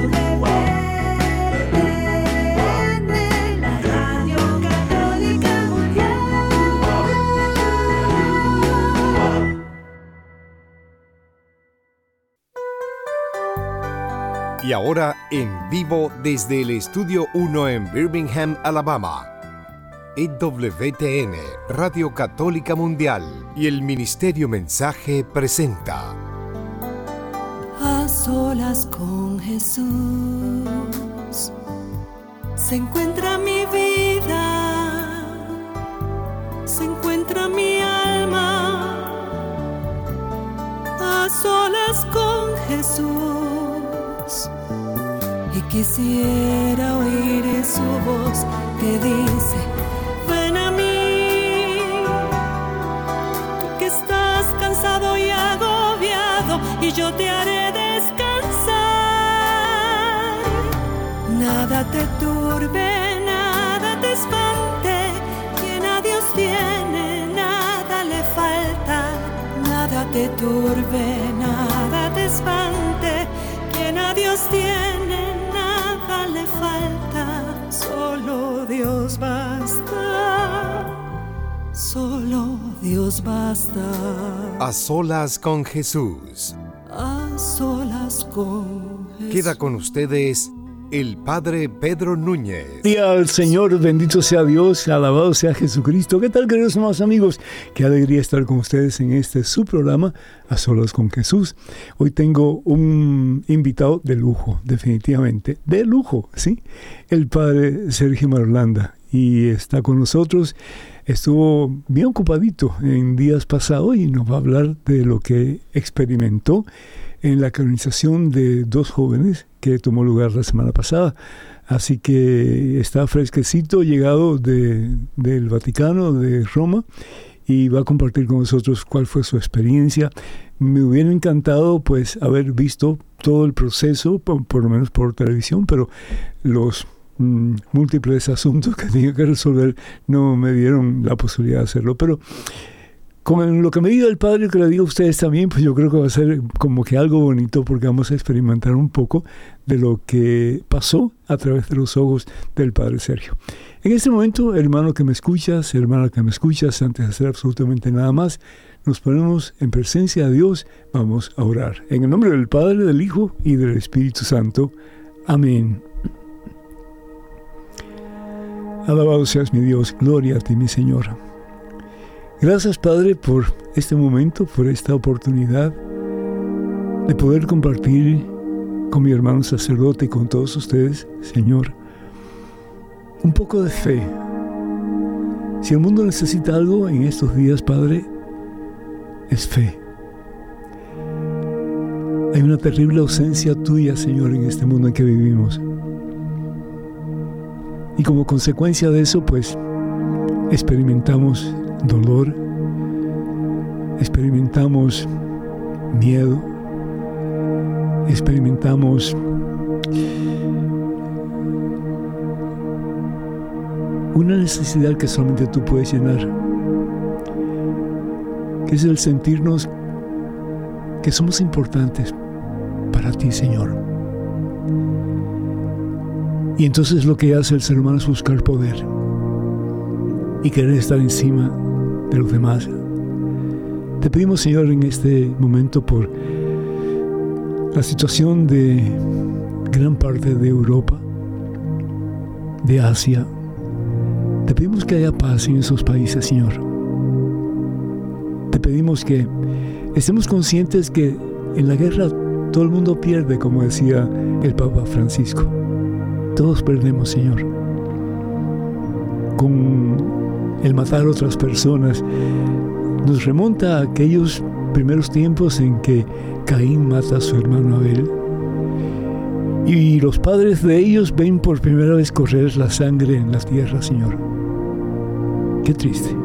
la Radio Católica Mundial. Y ahora en vivo desde el Estudio 1 en Birmingham, Alabama, EWTN, Radio Católica Mundial y el Ministerio Mensaje presenta A solas con Jesús se encuentra mi vida, se encuentra mi alma. A solas con Jesús, y quisiera oír su voz que dice: ven a mí, tú que estás cansado y agobiado, y yo te haré descansar. Nada te turbe, nada te espante, quien a Dios tiene, nada le falta. Nada te turbe, nada te espante, quien a Dios tiene, nada le falta. Solo Dios basta, solo Dios basta. A solas con Jesús. A solas con Jesús. Queda con ustedes el Padre Pedro Núñez. Día al Señor, bendito sea Dios, alabado sea Jesucristo. ¿Qué tal, queridos hermanos amigos? Qué alegría estar con ustedes en este su programa, A Solas con Jesús. Hoy tengo un invitado de lujo, definitivamente, de lujo, ¿sí? El Padre Sergio Marulanda, y está con nosotros. Estuvo bien ocupadito en días pasados y nos va a hablar de lo que experimentó en la canonización de dos jóvenes que tomó lugar la semana pasada. Así que está fresquecito, llegado del Vaticano, de Roma, y va a compartir con nosotros cuál fue su experiencia. Me hubiera encantado pues haber visto todo el proceso, por lo menos por televisión, pero los múltiples asuntos que tenía que resolver no me dieron la posibilidad de hacerlo. Pero con lo que me diga el Padre, que le diga a ustedes también, pues yo creo que va a ser como que algo bonito, porque vamos a experimentar un poco de lo que pasó a través de los ojos del Padre Sergio. En este momento, hermano que me escuchas, hermana que me escuchas, antes de hacer absolutamente nada más, nos ponemos en presencia de Dios. Vamos a orar. En el nombre del Padre, del Hijo y del Espíritu Santo. Amén. Alabado seas mi Dios, gloria a ti, mi Señor. Gracias, Padre, por este momento, por esta oportunidad de poder compartir con mi hermano sacerdote y con todos ustedes, Señor, un poco de fe. Si el mundo necesita algo en estos días, Padre, es fe. Hay una terrible ausencia tuya, Señor, en este mundo en que vivimos. Y como consecuencia de eso, pues, experimentamos dolor, experimentamos miedo, experimentamos una necesidad que solamente tú puedes llenar, que es el sentirnos que somos importantes para ti, Señor. Y entonces lo que hace el ser humano es buscar poder y querer estar encima de los demás. Te pedimos, Señor, en este momento por la situación de gran parte de Europa, de Asia. Te pedimos que haya paz en esos países, Señor. Te pedimos que estemos conscientes que en la guerra todo el mundo pierde, como decía el Papa Francisco. Todos perdemos, Señor. Con el matar a otras personas nos remonta a aquellos primeros tiempos en que Caín mata a su hermano Abel, y los padres de ellos ven por primera vez correr la sangre en la tierra, Señor. Qué triste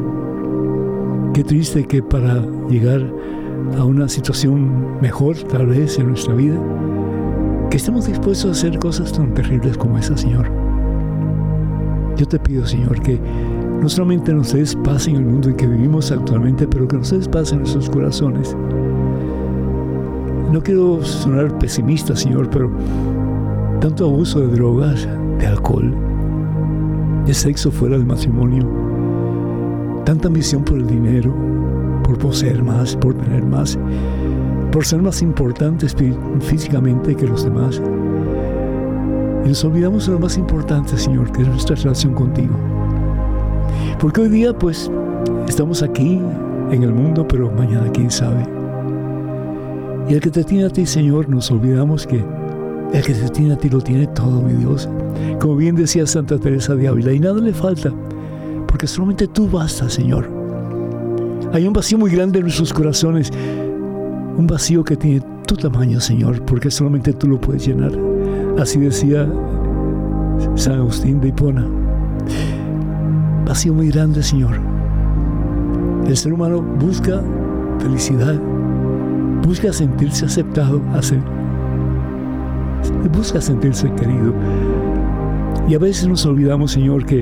que para llegar a una situación mejor, tal vez, en nuestra vida, que estemos dispuestos a hacer cosas tan terribles como esa, Señor. Yo te pido, Señor, que no solamente nos des paz en el mundo en que vivimos actualmente, pero que nos des paz en nuestros corazones. No quiero sonar pesimista, Señor, pero tanto abuso de drogas, de alcohol, de sexo fuera del matrimonio, tanta ambición por el dinero, por poseer más, por tener más, por ser más importantes físicamente que los demás. Y nos olvidamos de lo más importante, Señor, que es nuestra relación contigo. Porque hoy día, pues, estamos aquí en el mundo, pero mañana quién sabe. Y el que te tiene a ti, Señor, nos olvidamos que el que te tiene a ti lo tiene todo, mi Dios. Como bien decía Santa Teresa de Ávila, y nada le falta, porque solamente tú bastas, Señor. Hay un vacío muy grande en nuestros corazones, un vacío que tiene tu tamaño, Señor, porque solamente tú lo puedes llenar. Así decía San Agustín de Hipona. Vacío muy grande, Señor. El ser humano busca felicidad, busca sentirse aceptado, busca sentirse querido. Y a veces nos olvidamos, Señor, que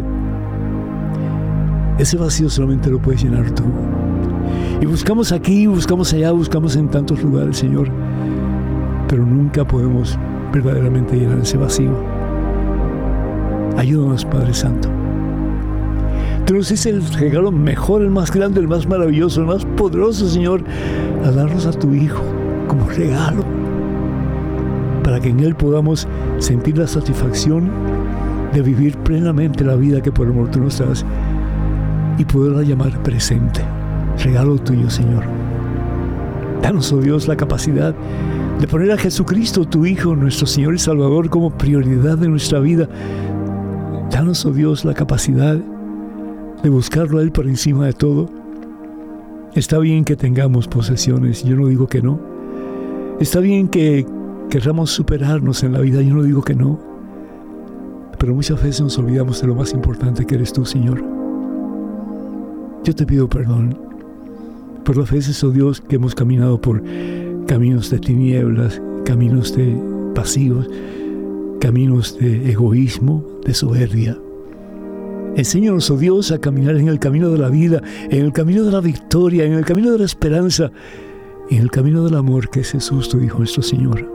ese vacío solamente lo puedes llenar tú. Y buscamos aquí, buscamos allá, buscamos en tantos lugares, Señor, pero nunca podemos verdaderamente llenar ese vacío. Ayúdanos, Padre Santo. Tú nos dices el regalo mejor, el más grande, el más maravilloso, el más poderoso, Señor, a darnos a tu Hijo como regalo, para que en Él podamos sentir la satisfacción de vivir plenamente la vida que por amor tú nos das y poderla llamar presente. Regalo tuyo, Señor. Danos, oh Dios, la capacidad de poner a Jesucristo, tu Hijo, nuestro Señor y Salvador, como prioridad de nuestra vida. Danos, oh Dios, la capacidad de buscarlo a Él por encima de todo. Está bien que tengamos posesiones, yo no digo que no. Está bien que querramos superarnos en la vida, yo no digo que no. Pero muchas veces nos olvidamos de lo más importante que eres tú, Señor. Yo te pido perdón por las veces, oh Dios, que hemos caminado por caminos de tinieblas, caminos de pasivos, caminos de egoísmo, de soberbia. Enséñanos, oh Dios, a caminar en el camino de la vida, en el camino de la victoria, en el camino de la esperanza, en el camino del amor que es Jesús, tu Hijo, nuestro Señor.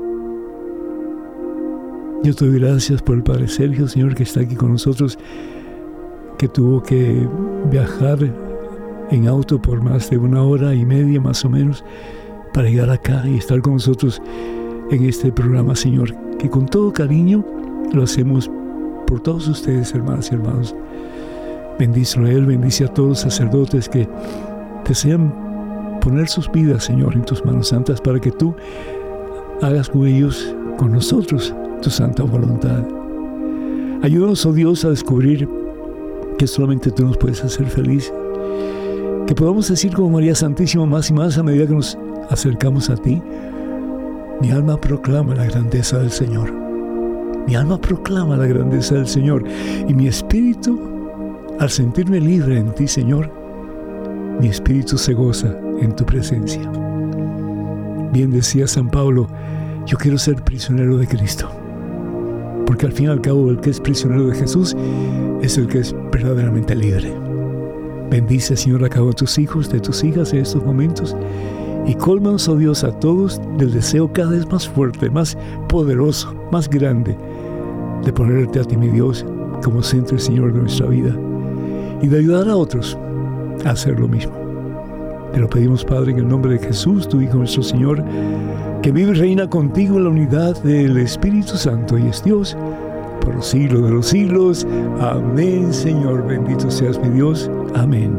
Yo te doy gracias por el Padre Sergio, Señor, que está aquí con nosotros, que tuvo que viajar en auto por más de 1 hora y media, más o menos, para llegar acá y estar con nosotros en este programa, Señor, que con todo cariño lo hacemos por todos ustedes, hermanas y hermanos. Bendícelo a Él, bendice a todos los sacerdotes que desean poner sus vidas, Señor, en tus manos santas, para que tú hagas con ellos, con nosotros, tu santa voluntad. Ayúdanos, oh Dios, a descubrir que solamente tú nos puedes hacer feliz, que podamos decir como María Santísima más y más a medida que nos acercamos a ti: mi alma proclama la grandeza del Señor. Mi alma proclama la grandeza del Señor, y mi espíritu, al sentirme libre en ti, Señor, mi espíritu se goza en tu presencia. Bien decía San Pablo: yo quiero ser prisionero de Cristo, porque al fin y al cabo el que es prisionero de Jesús es el que es verdaderamente libre. Bendice, Señor, a cada uno de tus hijos, de tus hijas en estos momentos, y cólmanos, oh Dios, a todos del deseo cada vez más fuerte, más poderoso, más grande, de ponerte a ti, mi Dios, como centro y Señor de nuestra vida, y de ayudar a otros a hacer lo mismo. Te lo pedimos, Padre, en el nombre de Jesús, tu Hijo, nuestro Señor, que vive y reina contigo en la unidad del Espíritu Santo y es Dios por los siglos de los siglos. Amén, Señor. Bendito seas, mi Dios. Amén.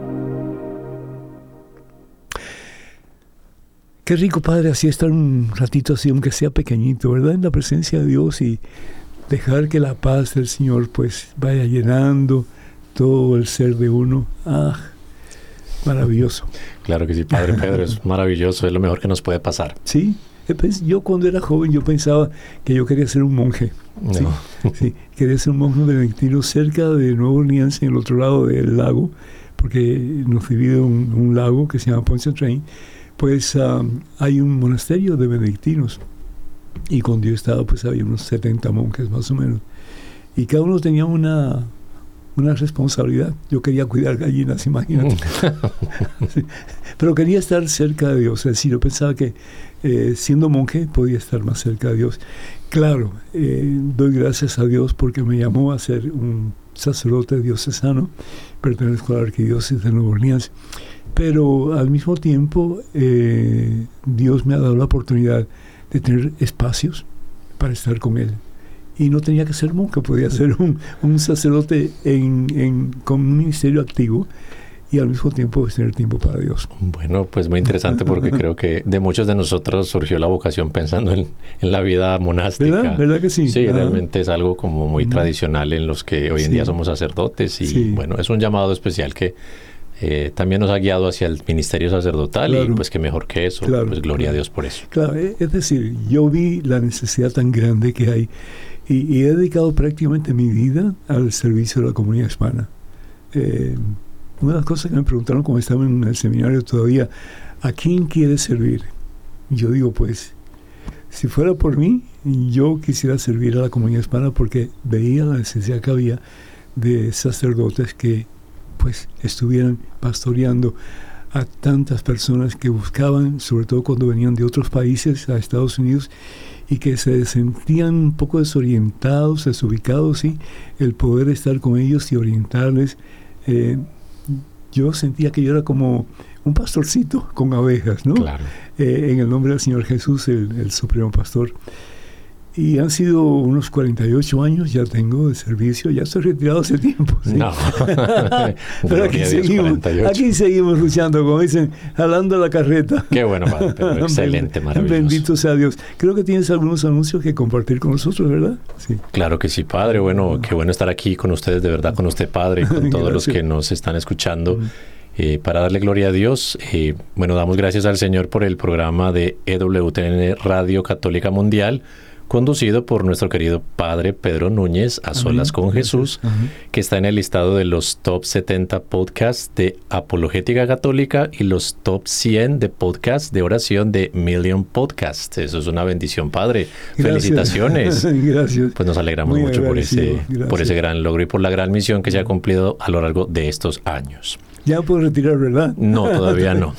Qué rico, Padre, así estar un ratito así, aunque sea pequeñito, ¿verdad? En la presencia de Dios, y dejar que la paz del Señor pues vaya llenando todo el ser de uno. ¡Ah! Maravilloso. Claro que sí, Padre Pedro, es maravilloso, es lo mejor que nos puede pasar. Sí, yo cuando era joven yo pensaba que yo quería ser un monje. No. Sí, sí, quería ser un monje benedictino cerca de Nueva Orleans, en el otro lado del lago, porque nos divide un lago que se llama Pontchartrain. Pues hay un monasterio de benedictinos, y cuando yo estaba pues había unos 70 monjes más o menos, y cada uno tenía una una responsabilidad. Yo quería cuidar gallinas, imagínate. Sí. Pero quería estar cerca de Dios. Es decir, yo pensaba que siendo monje podía estar más cerca de Dios. Claro, doy gracias a Dios porque me llamó a ser un sacerdote diocesano. Pertenezco a la Arquidiócesis de Nueva Orleans. Pero al mismo tiempo, Dios me ha dado la oportunidad de tener espacios para estar con Él. Y no tenía que ser monje, podía ser un sacerdote con un ministerio activo y al mismo tiempo tener tiempo para Dios. Bueno, pues muy interesante porque creo que de muchos de nosotros surgió la vocación pensando en la vida monástica. ¿Verdad que sí? Sí, realmente es algo como muy tradicional en los que hoy en día somos sacerdotes y bueno, es un llamado especial que también nos ha guiado hacia el ministerio sacerdotal y pues que mejor que eso, pues gloria a Dios por eso. Claro, es decir, yo vi la necesidad tan grande que hay y he dedicado prácticamente mi vida al servicio de la comunidad hispana. Una de las cosas que me preguntaron cuando estaba en el seminario todavía, ¿a quién quieres servir? Y yo digo, pues, si fuera por mí, yo quisiera servir a la comunidad hispana porque veía la necesidad que había de sacerdotes que pues estuvieran pastoreando a tantas personas que buscaban, sobre todo cuando venían de otros países a Estados Unidos y que se sentían un poco desorientados, desubicados, y el poder estar con ellos y orientarles. Yo sentía que yo era como un pastorcito con abejas, ¿no? Claro. En el nombre del Señor Jesús, el Supremo Pastor. Y han sido unos 48 años, ya tengo de servicio, ya estoy retirado hace tiempo. ¿Sí? No. Pero aquí seguimos luchando, como dicen, jalando la carreta. Qué bueno, padre, pero excelente, maravilloso. Bendito sea Dios. Creo que tienes algunos anuncios que compartir con nosotros, ¿verdad? Sí. Claro que sí, padre. Bueno, qué bueno estar aquí con ustedes, de verdad, con usted, padre, y con todos los que nos están escuchando. Para darle gloria a Dios, bueno, damos gracias al Señor por el programa de EWTN Radio Católica Mundial, conducido por nuestro querido Padre Pedro Núñez, A Solas con Jesús, que está en el listado de los top 70 podcasts de Apologética Católica y los top 100 de podcasts de oración de Million Podcasts. Eso es una bendición, Padre. Gracias. Felicitaciones. Gracias. Pues nos alegramos mucho por ese gran logro y por la gran misión que se ha cumplido a lo largo de estos años. Ya puedo retirar, ¿verdad? No, todavía no.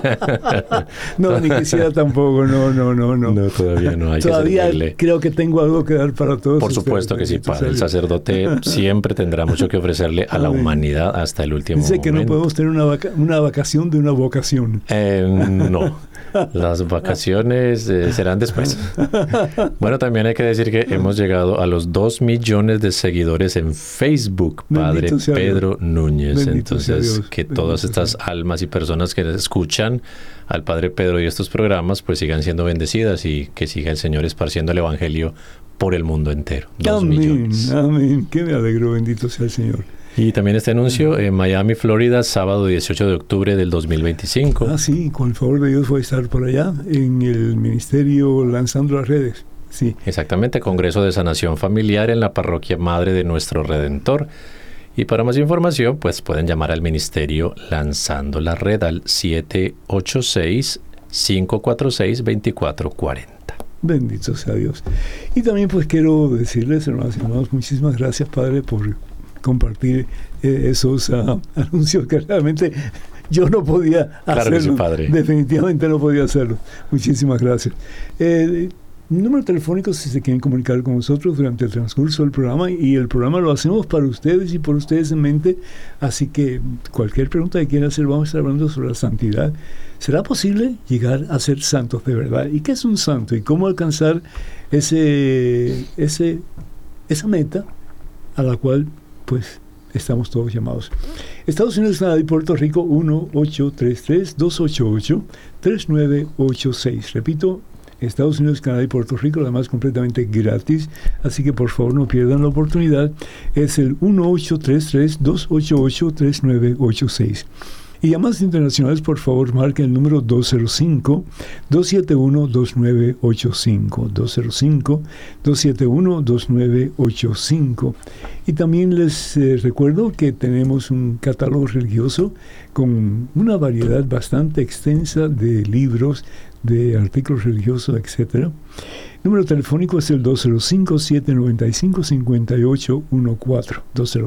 No, ni quisiera tampoco, no. No, todavía no. Hay todavía que servirle. Creo que tengo algo que dar para todos. Por supuesto que sí, padre. El sacerdote siempre tendrá mucho que ofrecerle a la humanidad hasta el último momento. Dice que no podemos tener una vacación de una vocación. No. Las vacaciones serán después. Bueno, también hay que decir que hemos llegado a los 2 millones de seguidores en Facebook, Padre Pedro Núñez. Entonces, que todas estas almas y personas que escuchan al Padre Pedro y estos programas, pues sigan siendo bendecidas y que siga el Señor esparciendo el Evangelio por el mundo entero. 2 millones. Amén. Que me alegro, bendito sea el Señor. Y también este anuncio en Miami, Florida, sábado 18 de octubre del 2025. Sí, con el favor de Dios voy a estar por allá en el ministerio lanzando las redes. Sí. Exactamente, Congreso de Sanación Familiar en la Parroquia Madre de Nuestro Redentor. Y para más información, pues pueden llamar al ministerio Lanzando la Red al 786-546-2440. Bendito sea Dios. Y también pues quiero decirles, hermanos y hermanos, muchísimas gracias, Padre, por compartir esos anuncios que realmente yo no podía hacerlo. Claro que sí, Padre. Definitivamente no podía hacerlo. Muchísimas gracias. Número telefónico si se quieren comunicar con nosotros durante el transcurso del programa, y el programa lo hacemos para ustedes y por ustedes en mente, así que cualquier pregunta que quieran hacer, vamos a estar hablando sobre la santidad. ¿Será posible llegar a ser santos de verdad? ¿Y qué es un santo? ¿Y cómo alcanzar esa meta a la cual pues estamos todos llamados? Estados Unidos, Canadá y Puerto Rico, 1-833-288-3986. Repito, Estados Unidos, Canadá y Puerto Rico, además completamente gratis, así que por favor no pierdan la oportunidad. Es el 1-833-288-3986. Y llamadas internacionales, por favor, marquen el número 205-271-2985. 205-271-2985. Y también les recuerdo que tenemos un catálogo religioso con una variedad bastante extensa de libros de artículos religiosos, etc. Número telefónico es el 205-795-5814.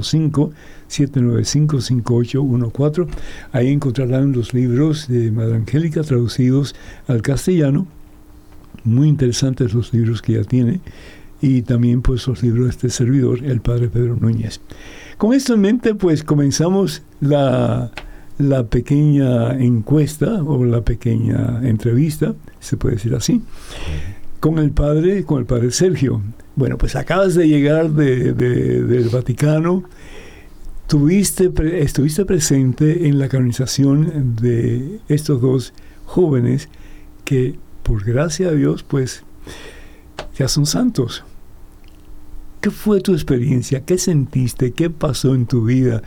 205-795-5814. Ahí encontrarán los libros de Madre Angélica traducidos al castellano. Muy interesantes los libros que ella tiene. Y también pues los libros de este servidor, el Padre Pedro Núñez. Con esto en mente, pues comenzamos la pequeña encuesta o la pequeña entrevista, se puede decir así, con el padre Sergio. Bueno, pues acabas de llegar del Vaticano, estuviste presente en la canonización de estos dos jóvenes que, por gracia de Dios, pues ya son santos. ¿Qué fue tu experiencia? ¿Qué sentiste? ¿Qué pasó en tu vida?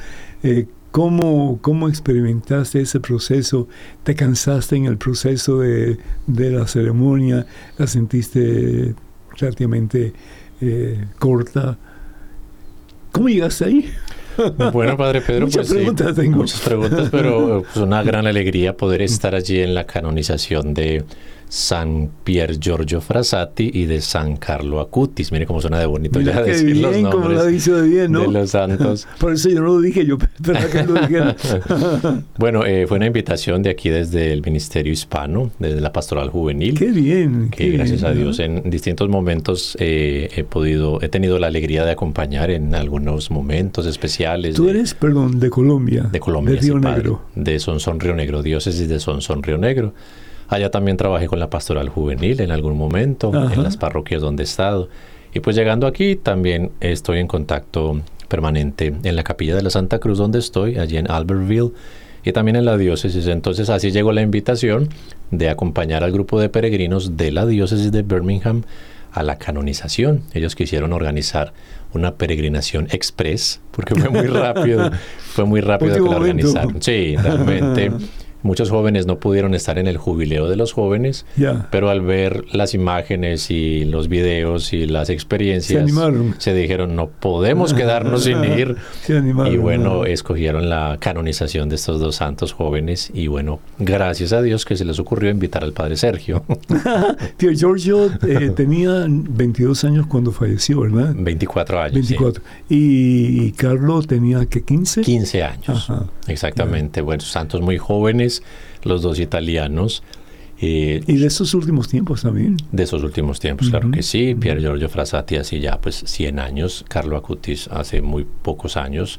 ¿Cómo experimentaste ese proceso? ¿Te cansaste en el proceso de la ceremonia? ¿La sentiste relativamente corta? ¿Cómo llegaste ahí? Bueno, Padre Pedro, muchas pues preguntas sí, tengo. Muchas preguntas, pero pues una gran alegría poder estar allí en la canonización de San Pier Giorgio Frassati y de San Carlo Acutis. Mire cómo suena de bonito. Mira ya decir bien, los nombres como lo dice de bien, ¿no? de los santos. Por eso yo no lo dije, yo esperaba que lo dijera. Bueno, fue una invitación de aquí desde el Ministerio Hispano, desde la Pastoral Juvenil. Qué bien. Que gracias a Dios en distintos momentos he tenido la alegría de acompañar en algunos momentos especiales. Tú eres, de Colombia. De Colombia, de Río sí, Negro. De Sonsón Río Negro, diócesis de Sonsón Río Negro. Allá también trabajé con la Pastoral Juvenil en algún momento, en las parroquias donde he estado. Y pues llegando aquí también estoy en contacto permanente en la Capilla de la Santa Cruz donde estoy, allí en Albertville, y también en la diócesis. Entonces así llegó la invitación de acompañar al grupo de peregrinos de la diócesis de Birmingham a la canonización. Ellos quisieron organizar una peregrinación express, porque fue muy rápido, que la organizaron. Sí, realmente. Muchos jóvenes no pudieron estar en el jubileo de los jóvenes, pero al ver las imágenes y los videos y las experiencias, se dijeron, no podemos quedarnos sin ir. Se animaron, y bueno, escogieron la canonización de estos dos santos jóvenes. Y bueno, gracias a Dios que se les ocurrió invitar al Padre Sergio. Pier Giorgio tenía 22 años cuando falleció, ¿verdad? 24 años. 24. Sí. Y Carlos tenía, ¿qué? 15. 15 años. Ajá. Exactamente. Bueno, santos muy jóvenes, los dos italianos. ¿Y de esos últimos tiempos también? De esos últimos tiempos, claro que sí. Pier Giorgio Frassati hace ya pues 100 años, Carlo Acutis hace muy pocos años.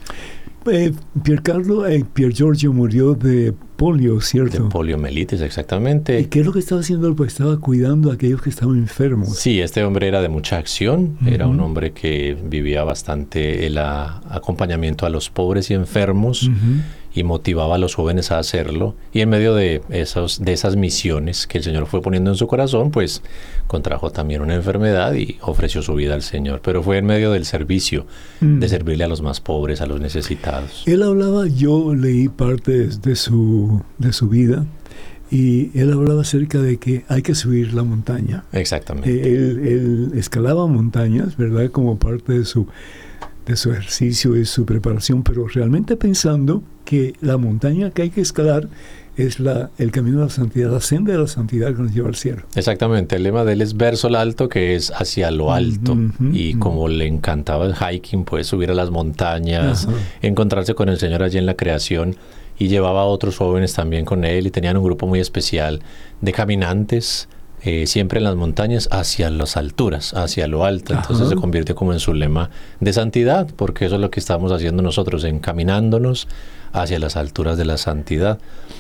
Pier Giorgio murió de polio, ¿cierto? De poliomielitis, exactamente. ¿Y qué es lo que estaba haciendo? Pues estaba cuidando a aquellos que estaban enfermos. Sí, este hombre era de mucha acción, era un hombre que vivía bastante el acompañamiento a los pobres y enfermos, y motivaba a los jóvenes a hacerlo, y en medio de esas misiones que el Señor fue poniendo en su corazón, pues contrajo también una enfermedad y ofreció su vida al Señor, pero fue en medio del servicio, de servirle a los más pobres, a los necesitados. Él hablaba, yo leí partes de su vida, y él hablaba acerca de que hay que subir la montaña. Exactamente. Él escalaba montañas, ¿verdad?, como parte de su ejercicio y su preparación, pero realmente pensando que la montaña que hay que escalar es el camino de la santidad, la senda de la santidad que nos lleva al cielo. Exactamente, el lema de él es verso alto, que es hacia lo alto, y como le encantaba el hiking, pues subir a las montañas, encontrarse con el Señor allí en la creación, y llevaba a otros jóvenes también con él, y tenían un grupo muy especial de caminantes, siempre en las montañas, hacia las alturas, hacia lo alto. Entonces se convirtió como en su lema de santidad, porque eso es lo que estamos haciendo nosotros, encaminándonos hacia las alturas de la santidad,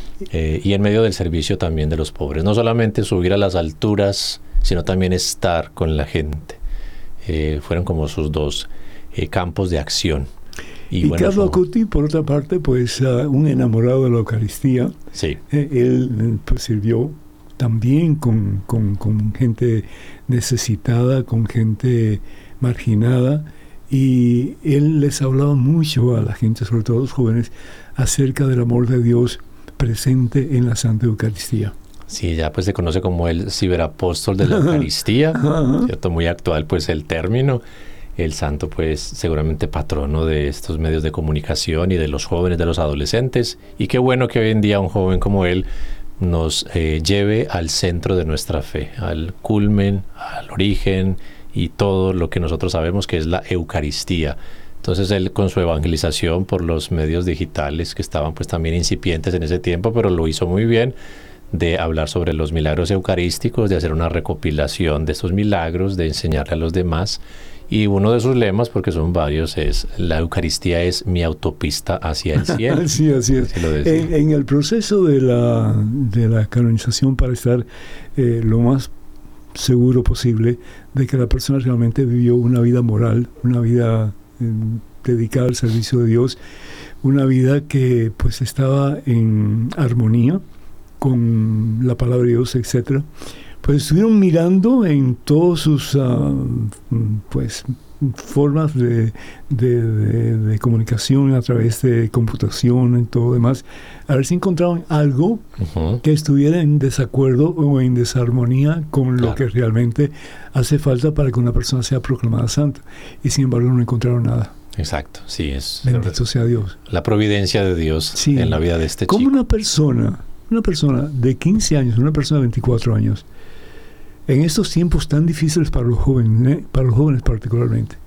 y en medio del servicio también de los pobres. No solamente subir a las alturas, sino también estar con la gente. Fueron como sus dos campos de acción. Y bueno, Carlo Acutis, por otra parte, pues un enamorado de la Eucaristía. Sí. Él pues, sirvió también con gente necesitada, con gente marginada, y él les hablaba mucho a la gente, sobre todo a los jóvenes, acerca del amor de Dios presente en la Santa Eucaristía. Sí, ya pues se conoce como el ciberapóstol de la Eucaristía, ¿cierto? Muy actual pues el término. El santo pues seguramente patrono de estos medios de comunicación y de los jóvenes, de los adolescentes, y qué bueno que hoy en día un joven como él nos lleve al centro de nuestra fe, al culmen, al origen y todo lo que nosotros sabemos que es la Eucaristía. Entonces él, con su evangelización por los medios digitales que estaban pues también incipientes en ese tiempo, pero lo hizo muy bien, de hablar sobre los milagros eucarísticos, de hacer una recopilación de estos milagros, de enseñarle a los demás. Y uno de sus lemas, porque son varios, es: la Eucaristía es mi autopista hacia el cielo. Sí, así es. En el proceso de la canonización, para estar lo más seguro posible de que la persona realmente vivió una vida moral, una vida dedicada al servicio de Dios, una vida que pues estaba en armonía con la palabra de Dios, etcétera, pues estuvieron mirando en todas sus pues formas de comunicación a través de computación y todo demás, a ver si encontraban algo que estuviera en desacuerdo o en desarmonía con lo que realmente hace falta para que una persona sea proclamada santa. Y sin embargo no encontraron nada. Exacto, sí, es... Bendito sea Dios. La providencia de Dios en la vida de este chico. Como una persona de 15 años, una persona de 24 años, en estos tiempos tan difíciles para los jóvenes particularmente,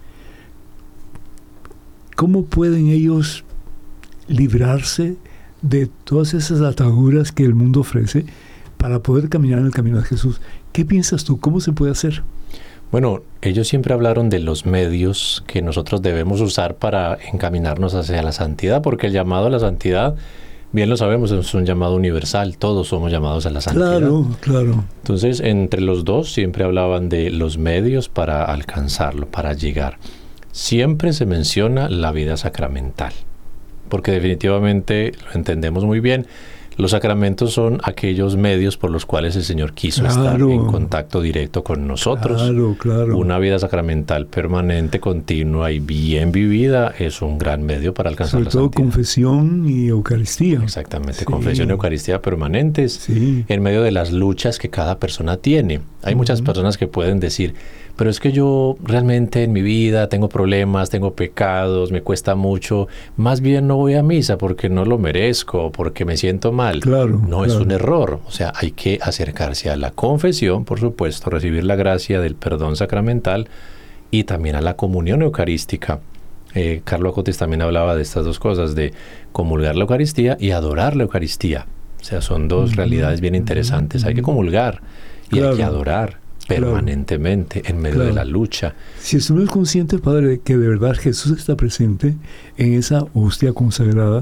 ¿cómo pueden ellos librarse de todas esas ataduras que el mundo ofrece para poder caminar en el camino de Jesús? ¿Qué piensas tú? ¿Cómo se puede hacer? Bueno, ellos siempre hablaron de los medios que nosotros debemos usar para encaminarnos hacia la santidad, porque el llamado a la santidad, bien lo sabemos, es un llamado universal, todos somos llamados a la santidad. Claro. Entonces, entre los dos siempre hablaban de los medios para alcanzarlo, para llegar. Siempre se menciona la vida sacramental, porque definitivamente lo entendemos muy bien. Los sacramentos son aquellos medios por los cuales el Señor quiso estar en contacto directo con nosotros. Claro. Una vida sacramental permanente, continua y bien vivida es un gran medio para alcanzar la santidad. Sobre todo confesión y Eucaristía. Exactamente, confesión y Eucaristía permanentes en medio de las luchas que cada persona tiene. Hay muchas personas que pueden decir: pero es que yo realmente en mi vida tengo problemas, tengo pecados, me cuesta mucho, más bien no voy a misa porque no lo merezco, porque me siento mal. No, es un error. O sea, hay que acercarse a la confesión, por supuesto, recibir la gracia del perdón sacramental y también a la comunión eucarística. Carlo Acutis también hablaba de estas dos cosas, de comulgar la Eucaristía y adorar la Eucaristía. O sea, son dos realidades bien interesantes. Hay que comulgar y hay que adorar permanentemente en medio de la lucha. Si estuvimos conscientes, Padre, de que de verdad Jesús está presente en esa hostia consagrada,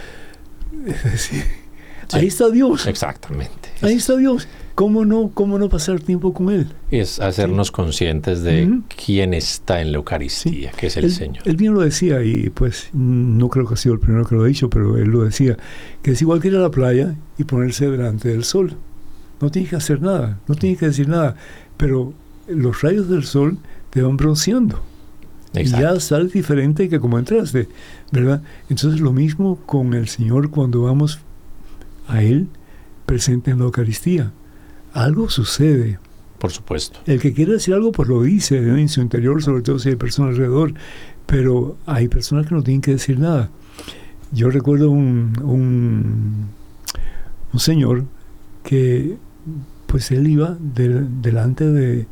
es decir, ahí está Dios. Exactamente. Ahí está Dios. ¿Cómo no pasar tiempo con Él? Es hacernos conscientes de quién está en la Eucaristía, que es el Señor. Él bien lo decía, y pues no creo que ha sido el primero que lo ha dicho, pero él lo decía, que es igual que ir a la playa y ponerse delante del sol. No tienes que hacer nada, no tienes que decir nada, pero los rayos del sol te van bronceando. Exacto. Y ya sales diferente que como entraste, ¿verdad? Entonces lo mismo con el Señor cuando vamos a Él presente en la Eucaristía. Algo sucede. Por supuesto. El que quiere decir algo, pues lo dice, ¿no? En su interior, sobre todo si hay personas alrededor, pero hay personas que no tienen que decir nada. Yo recuerdo un señor que pues él iba adelante de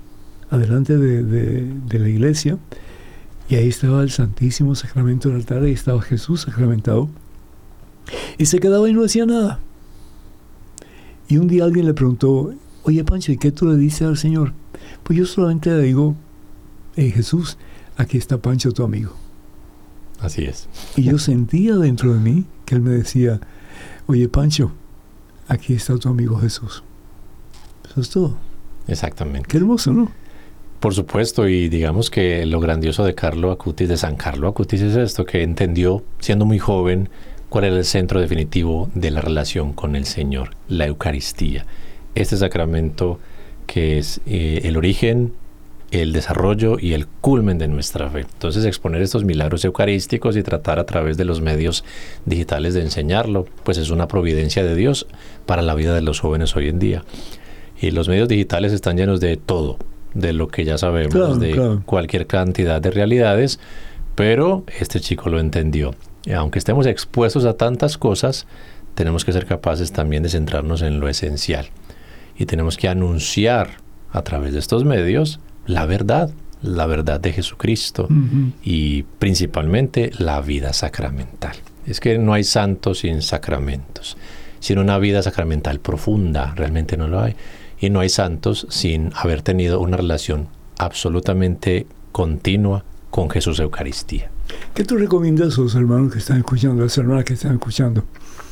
la iglesia, y ahí estaba el Santísimo Sacramento del altar, ahí estaba Jesús sacramentado, y se quedaba y no decía nada. Y un día alguien le preguntó: oye, Pancho, ¿y qué tú le dices al Señor? Pues yo solamente le digo: Jesús, aquí está Pancho, tu amigo. Así es. Y yo sentía dentro de mí que él me decía: oye, Pancho, aquí está tu amigo Jesús. Eso es todo. Exactamente. Qué hermoso, ¿no? Por supuesto, y digamos que lo grandioso de Carlo Acutis, de San Carlo Acutis, es esto, que entendió, siendo muy joven, cuál era el centro definitivo de la relación con el Señor, la Eucaristía. Este sacramento que es el origen, el desarrollo y el culmen de nuestra fe. Entonces, exponer estos milagros eucarísticos y tratar a través de los medios digitales de enseñarlo, pues es una providencia de Dios para la vida de los jóvenes hoy en día. Y los medios digitales están llenos de todo, de lo que ya sabemos, cualquier cantidad de realidades, pero este chico lo entendió. Y aunque estemos expuestos a tantas cosas, tenemos que ser capaces también de centrarnos en lo esencial. Y tenemos que anunciar a través de estos medios la verdad de Jesucristo y principalmente la vida sacramental. Es que no hay santos sin sacramentos. Sin una vida sacramental profunda, realmente no lo hay. Y no hay santos sin haber tenido una relación absolutamente continua con Jesús Eucaristía. ¿Qué tú recomiendas a los hermanos que están escuchando, a las hermanas que están escuchando?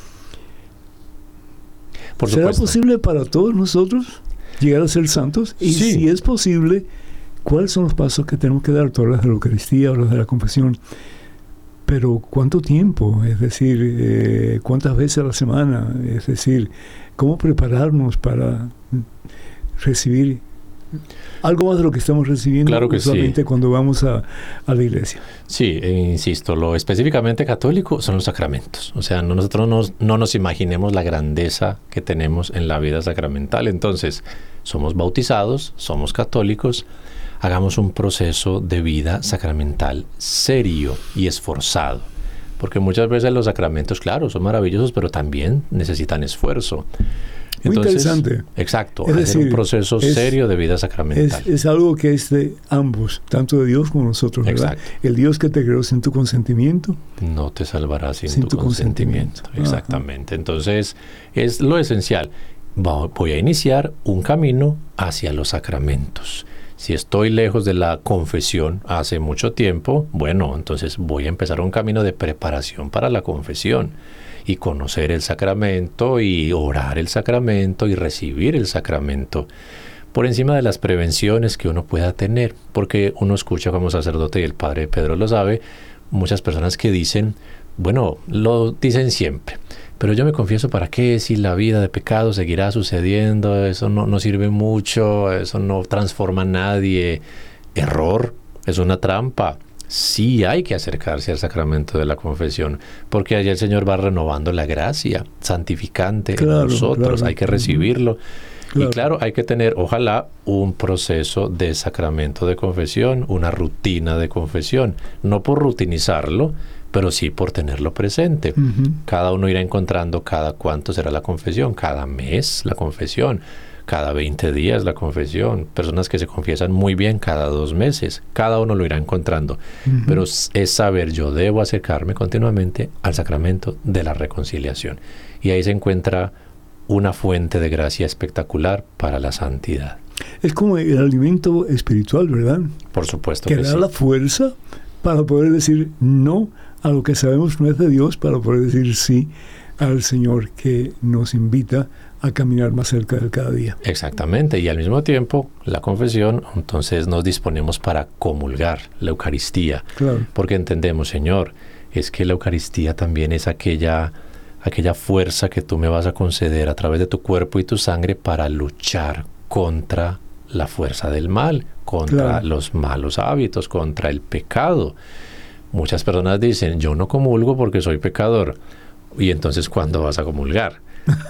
Por ¿Será supuesto. posible para todos nosotros llegar a ser santos? Y Sí. si es posible, ¿cuáles son los pasos que tenemos que dar? Todas las de la Eucaristía o las de la confesión. Pero ¿cuánto tiempo? Es decir, ¿cuántas veces a la semana? Es decir, ¿cómo prepararnos para recibir algo más de lo que estamos recibiendo Claro que usualmente sí. cuando vamos a la iglesia? Sí, insisto, lo específicamente católico son los sacramentos. O sea, nosotros no nos imaginemos la grandeza que tenemos en la vida sacramental. Entonces, somos bautizados, somos católicos, hagamos un proceso de vida sacramental serio y esforzado. Porque muchas veces los sacramentos, claro, son maravillosos, pero también necesitan esfuerzo. Muy interesante. Exacto, Es hacer decir, un proceso serio de vida sacramental. Es algo que es de ambos, tanto de Dios como nosotros, ¿verdad? Exacto. El Dios que te creó sin tu consentimiento. No te salvará sin tu consentimiento. Ajá. Exactamente. Entonces, es lo esencial. Voy a iniciar un camino hacia los sacramentos. Si estoy lejos de la confesión hace mucho tiempo, bueno, entonces voy a empezar un camino de preparación para la confesión y conocer el sacramento y orar el sacramento y recibir el sacramento por encima de las prevenciones que uno pueda tener, porque uno escucha como sacerdote, y el padre Pedro lo sabe, muchas personas que dicen, bueno, lo dicen siempre, pero yo me confieso, ¿para qué? Si la vida de pecado seguirá sucediendo, eso no sirve mucho, eso no transforma a nadie. Error, es una trampa. Sí hay que acercarse al sacramento de la confesión, porque allí el Señor va renovando la gracia santificante en nosotros, claro. Hay que recibirlo. Claro. Y claro, hay que tener, ojalá, un proceso de sacramento de confesión, una rutina de confesión, no por rutinizarlo, pero sí por tenerlo presente. Cada uno irá encontrando cada cuánto será la confesión, cada mes la confesión, cada 20 días la confesión, personas que se confiesan muy bien cada 2 meses, cada uno lo irá encontrando. Pero es saber, yo debo acercarme continuamente al sacramento de la reconciliación. Y ahí se encuentra una fuente de gracia espectacular para la santidad. Es como el alimento espiritual, ¿verdad? Por supuesto que que da sí. la fuerza para poder decir no a lo que sabemos no es de Dios, para poder decir sí al Señor que nos invita a caminar más cerca de cada día. Exactamente, y al mismo tiempo la confesión, entonces nos disponemos para comulgar la Eucaristía, Claro. porque entendemos, Señor, es que la Eucaristía también es aquella fuerza que tú me vas a conceder a través de tu cuerpo y tu sangre para luchar contra la fuerza del mal, contra los malos hábitos, contra el pecado. Muchas personas dicen, yo no comulgo porque soy pecador. Y entonces, ¿cuándo vas a comulgar?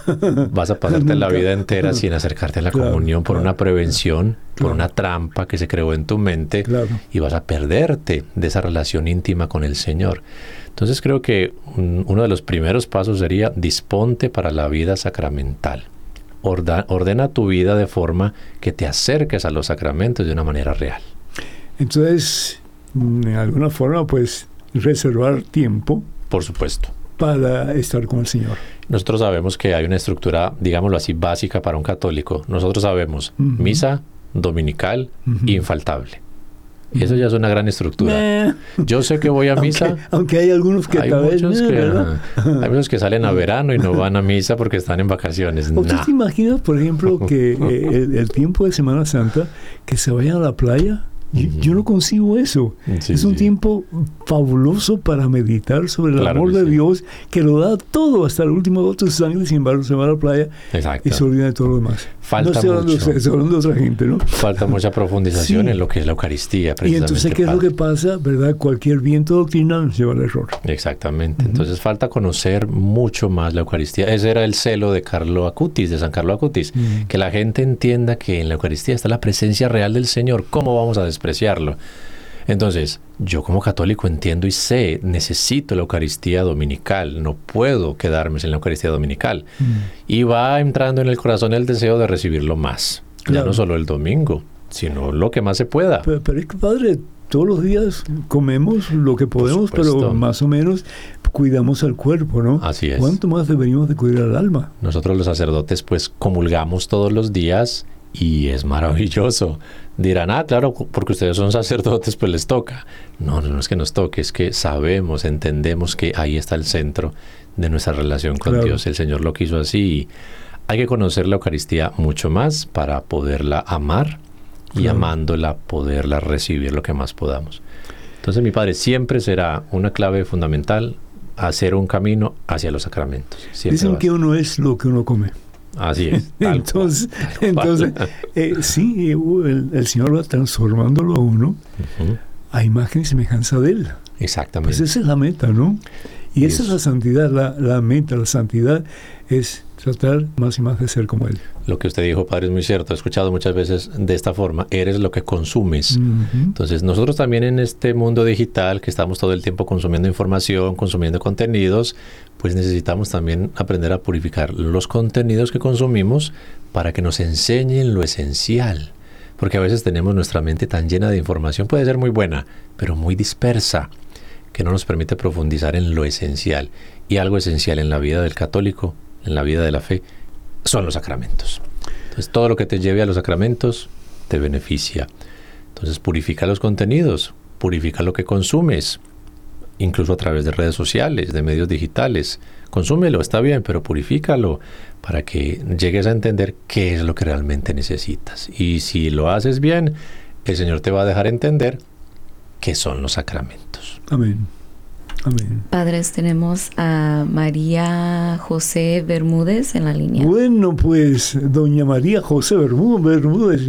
Vas a pasarte la vida entera sin acercarte a la comunión por una prevención, por una trampa que se creó en tu mente, y vas a perderte de esa relación íntima con el Señor. Entonces creo que uno de los primeros pasos sería disponte para la vida sacramental. Ordena tu vida de forma que te acerques a los sacramentos de una manera real. Entonces, de alguna forma, pues, reservar tiempo. Por supuesto. Para estar con el Señor. Nosotros sabemos que hay una estructura, digámoslo así, básica para un católico. Nosotros sabemos misa dominical infaltable. Y eso ya es una gran estructura. Yo sé que voy a misa. Aunque hay algunos que hay muchos que salen a verano y no van a misa porque están en vacaciones. ¿Usted te imagina, por ejemplo, que el tiempo de Semana Santa, que se vayan a la playa? Yo no concibo eso. Sí, es un tiempo fabuloso para meditar sobre el amor de Dios, que lo da todo hasta el último gota de su sangre, sin embargo se va a la playa y se olvida de todo lo demás. Falta no estoy hablando mucho. Estoy hablando de otra gente, ¿no? Falta mucha profundización en lo que es la Eucaristía. Y entonces, ¿qué es lo que pasa? ¿Verdad? Cualquier viento doctrinal nos lleva al error. Exactamente. Entonces falta conocer mucho más la Eucaristía. Ese era el celo de Carlo Acutis, de San Carlo Acutis, que la gente entienda que en la Eucaristía está la presencia real del Señor. ¿Cómo vamos a despreciarlo? Entonces, yo como católico entiendo y sé, necesito la Eucaristía dominical, no puedo quedarme sin la Eucaristía dominical. Y va entrando en el corazón el deseo de recibirlo más. Ya no solo el domingo, sino lo que más se pueda. Pero es que, padre, todos los días comemos lo que podemos, pero más o menos cuidamos al cuerpo, ¿no? Así es. ¿Cuánto más deberíamos de cuidar al alma? Nosotros los sacerdotes pues comulgamos todos los días y es maravilloso. Dirán, claro, porque ustedes son sacerdotes, pues les toca. No es que nos toque, es que sabemos, entendemos que ahí está el centro de nuestra relación con Dios. El Señor lo quiso así y hay que conocer la Eucaristía mucho más para poderla amar y amándola, poderla recibir lo que más podamos. Entonces, mi padre, siempre será una clave fundamental hacer un camino hacia los sacramentos. Dicen que uno es lo que uno come. Así es. Entonces sí, el Señor va transformándolo a uno a imagen y semejanza de Él. Exactamente. Pues esa es la meta, ¿no? Y esa es la santidad, la meta, la santidad es tratar más y más de ser como Él. Lo que usted dijo, padre, es muy cierto. He escuchado muchas veces de esta forma, eres lo que consumes. Entonces, nosotros también en este mundo digital, que estamos todo el tiempo consumiendo información, consumiendo contenidos, pues necesitamos también aprender a purificar los contenidos que consumimos para que nos enseñen lo esencial. Porque a veces tenemos nuestra mente tan llena de información, puede ser muy buena, pero muy dispersa, que no nos permite profundizar en lo esencial. Y algo esencial en la vida del católico, en la vida de la fe, son los sacramentos. Entonces, todo lo que te lleve a los sacramentos te beneficia. Entonces, purifica los contenidos, purifica lo que consumes, incluso a través de redes sociales, de medios digitales. Consúmelo, está bien, pero purifícalo para que llegues a entender qué es lo que realmente necesitas. Y si lo haces bien, el Señor te va a dejar entender qué son los sacramentos. Amén. Amén. Padres, tenemos a María José Bermúdez en la línea. Bueno, pues, doña María José Bermúdez,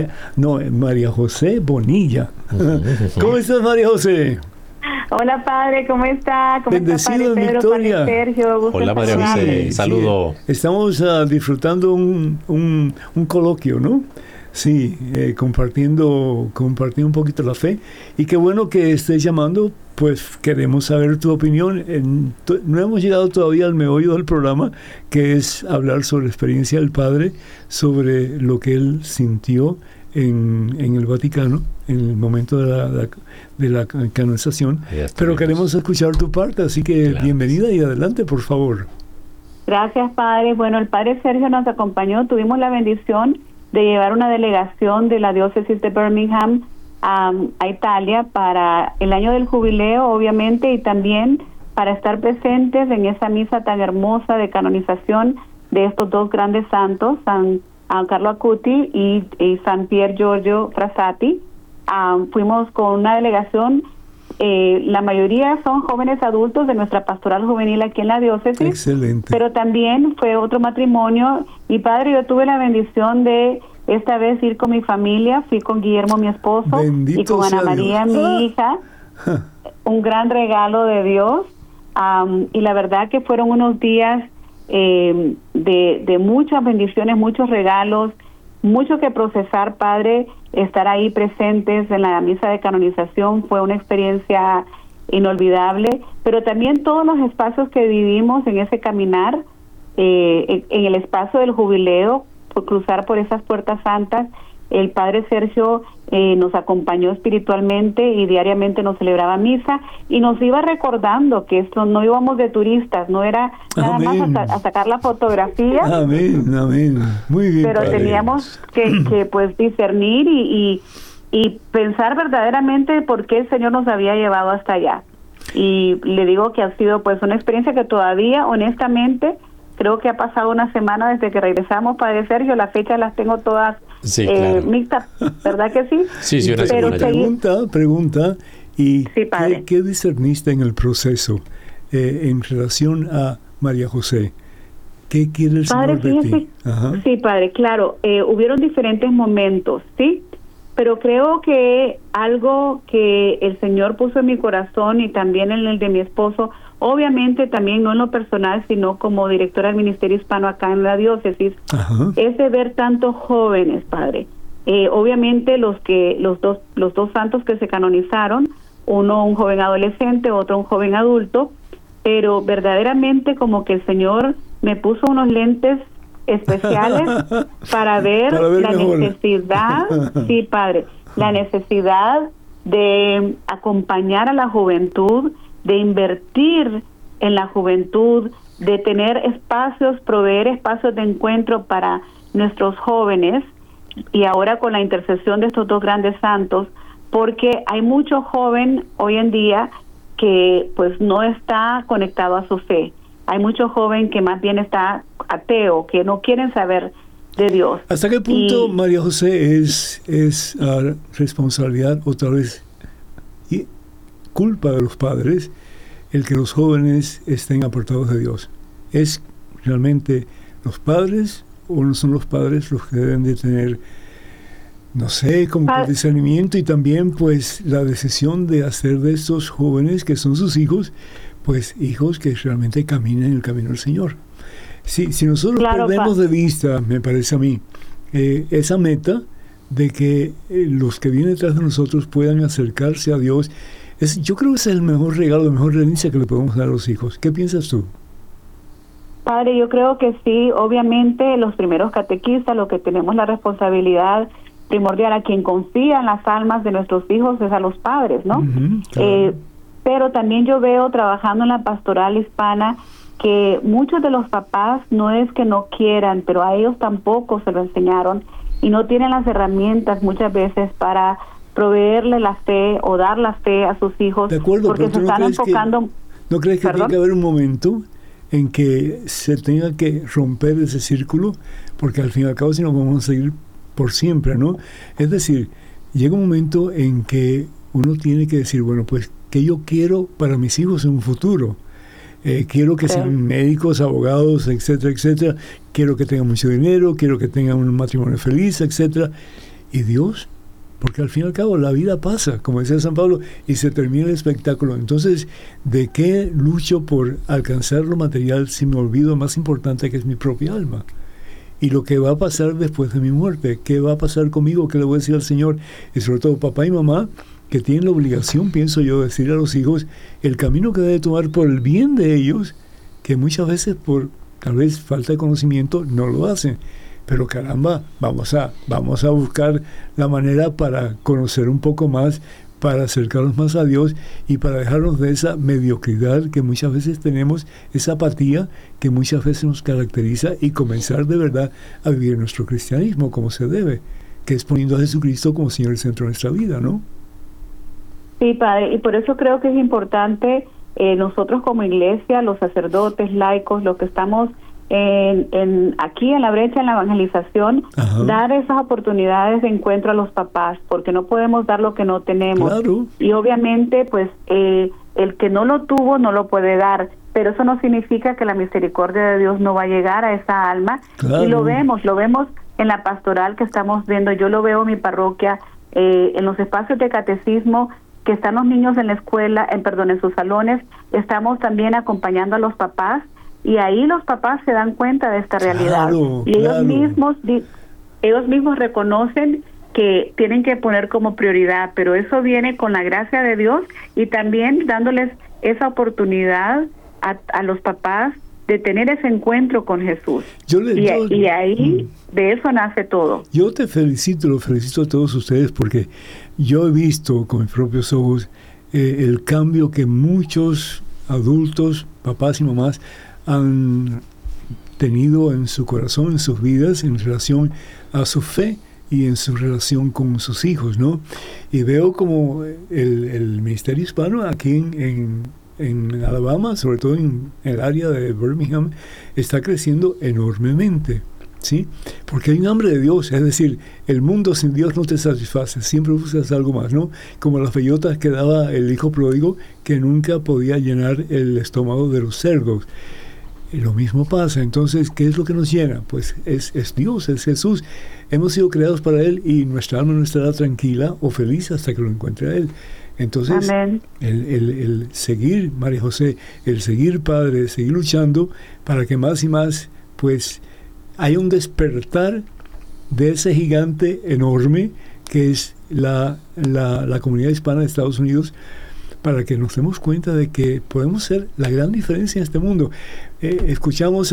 María José Bonilla. ¿Cómo estás, María José? Hola, padre, ¿cómo está? ¿Cómo Bendecido está, padre Pedro, Victoria. padre Sergio? Hola, María José, saludo. Sí. Estamos disfrutando un coloquio, ¿no? Sí, compartiendo un poquito la fe. Y qué bueno que estés llamando, pues queremos saber tu opinión. No hemos llegado todavía al meollo del programa, que es hablar sobre la experiencia del Padre, sobre lo que él sintió en el Vaticano, en el momento de la canonización. Pero queremos escuchar tu parte, así que bienvenida y adelante, por favor. Gracias, padre. Bueno, el padre Sergio nos acompañó. Tuvimos la bendición de llevar una delegación de la diócesis de Birmingham a Italia para el año del jubileo, obviamente, y también para estar presentes en esa misa tan hermosa de canonización de estos dos grandes santos, San Carlo Acuti y San Pier Giorgio Frassati. Fuimos con una delegación, la mayoría son jóvenes adultos de nuestra pastoral juvenil aquí en la diócesis. Excelente. Pero también fue otro matrimonio. Y padre, yo tuve la bendición de esta vez ir con mi familia. Fui con Guillermo, mi esposo, Bendito y con Ana María, mi hija. Un gran regalo de Dios. Y la verdad que fueron unos días de muchas bendiciones, muchos regalos, mucho que procesar, padre. Estar ahí presentes en la misa de canonización fue una experiencia inolvidable, pero también todos los espacios que vivimos en ese caminar, en el espacio del jubileo, por cruzar por esas puertas santas. El padre Sergio nos acompañó espiritualmente y diariamente nos celebraba misa y nos iba recordando que esto no íbamos de turistas, no era nada más a sacar la fotografía. Amén, amén. Muy bien. Pero padre, teníamos que pues discernir y pensar verdaderamente por qué el Señor nos había llevado hasta allá. Y le digo que ha sido pues una experiencia que todavía, honestamente, creo que ha pasado una semana desde que regresamos, padre Sergio. Las fechas las tengo todas mixtas, ¿verdad que sí? Sí, una pero pregunta, ¿y sí, ¿qué discerniste en el proceso en relación a María José? ¿Qué quiere el Señor de ti? Sí, padre, claro, hubieron diferentes momentos, ¿sí? Pero creo que algo que el Señor puso en mi corazón y también en el de mi esposo, obviamente también no en lo personal, sino como directora del Ministerio Hispano acá en la diócesis, es de ver tantos jóvenes, padre. Obviamente los dos santos que se canonizaron uno un joven adolescente, otro un joven adulto, pero verdaderamente como que el Señor me puso unos lentes especiales para ver la mejor necesidad, sí, Padre, la necesidad de acompañar a la juventud, de invertir en la juventud, de tener espacios, proveer espacios de encuentro para nuestros jóvenes, y ahora con la intercesión de estos dos grandes santos, porque hay mucho joven hoy en día que pues no está conectado a su fe. Hay mucho joven que más bien está ateo, que no quieren saber de Dios. ¿Hasta qué punto, María José, es responsabilidad otra vez y culpa de los padres el que los jóvenes estén apartados de Dios? ¿Es realmente los padres o no son los padres los que deben de tener, no sé, como que discernimiento y también pues la decisión de hacer de estos jóvenes que son sus hijos, pues hijos que realmente caminen el camino del Señor? Si nosotros perdemos de vista, me parece a mí, esa meta de que los que vienen detrás de nosotros puedan acercarse a Dios, yo creo que ese es el mejor regalo, la mejor herencia que le podemos dar a los hijos. ¿Qué piensas tú? Padre, yo creo que sí. Obviamente los primeros catequistas, los que tenemos la responsabilidad primordial, a quien confía en las almas de nuestros hijos es a los padres, ¿no? Claro. Pero también yo veo, trabajando en la pastoral hispana, que muchos de los papás no es que no quieran, pero a ellos tampoco se lo enseñaron y no tienen las herramientas muchas veces para proveerle la fe o dar la fe a sus hijos. De acuerdo, porque se están enfocando. ¿No crees que tiene que haber un momento en que se tenga que romper ese círculo? Porque al fin y al cabo si no vamos a seguir por siempre, ¿no? Es decir, llega un momento en que uno tiene que decir, bueno, pues, ¿qué yo quiero para mis hijos en un futuro? Quiero que sean médicos, abogados, etcétera, etcétera. Quiero que tengan mucho dinero, quiero que tengan un matrimonio feliz, etcétera. ¿Y Dios? Porque al fin y al cabo la vida pasa, como decía San Pablo, y se termina el espectáculo. Entonces, ¿de qué lucho por alcanzar lo material si me olvido lo más importante, que es mi propia alma? Y lo que va a pasar después de mi muerte, ¿qué va a pasar conmigo? ¿Qué le voy a decir al Señor? Y sobre todo papá y mamá, que tienen la obligación, pienso yo, de decir a los hijos el camino que debe tomar por el bien de ellos, que muchas veces por tal vez falta de conocimiento no lo hacen. Pero caramba, vamos a buscar la manera para conocer un poco más, para acercarnos más a Dios y para dejarnos de esa mediocridad que muchas veces tenemos, esa apatía que muchas veces nos caracteriza, y comenzar de verdad a vivir nuestro cristianismo como se debe, que es poniendo a Jesucristo como Señor y centro de nuestra vida, ¿no? Sí, Padre, y por eso creo que es importante nosotros como iglesia, los sacerdotes, laicos, los que estamos aquí en la brecha, en la evangelización, dar esas oportunidades de encuentro a los papás, porque no podemos dar lo que no tenemos. Claro. Y obviamente, pues, el que no lo tuvo no lo puede dar, pero eso no significa que la misericordia de Dios no va a llegar a esa alma. Claro. Y lo vemos en la pastoral que estamos viendo. Yo lo veo en mi parroquia, en los espacios de catecismo, que están los niños en la escuela, en sus salones. Estamos también acompañando a los papás, y ahí los papás se dan cuenta de esta realidad. Claro, y ellos mismos reconocen que tienen que poner como prioridad, pero eso viene con la gracia de Dios, y también dándoles esa oportunidad a los papás de tener ese encuentro con Jesús. Y ahí de eso nace todo. Yo te felicito, lo felicito a todos ustedes, porque yo he visto con mis propios ojos el cambio que muchos adultos, papás y mamás, han tenido en su corazón, en sus vidas, en relación a su fe y en su relación con sus hijos, ¿no? Y veo como el ministerio hispano aquí en Alabama, sobre todo en el área de Birmingham, está creciendo enormemente, ¿sí? Porque hay un hambre de Dios, es decir, el mundo sin Dios no te satisface, siempre buscas algo más, ¿no? Como las bellotas que daba el hijo pródigo, que nunca podía llenar el estómago de los cerdos. Y lo mismo pasa. Entonces, ¿qué es lo que nos llena? Pues es Dios, es Jesús. Hemos sido creados para Él, y nuestra alma no estará tranquila o feliz hasta que lo encuentre a Él. Entonces, el seguir, María José, el seguir, Padre, seguir luchando para que más y más, pues, haya un despertar de ese gigante enorme que es la comunidad hispana de Estados Unidos, para que nos demos cuenta de que podemos ser la gran diferencia en este mundo. Escuchamos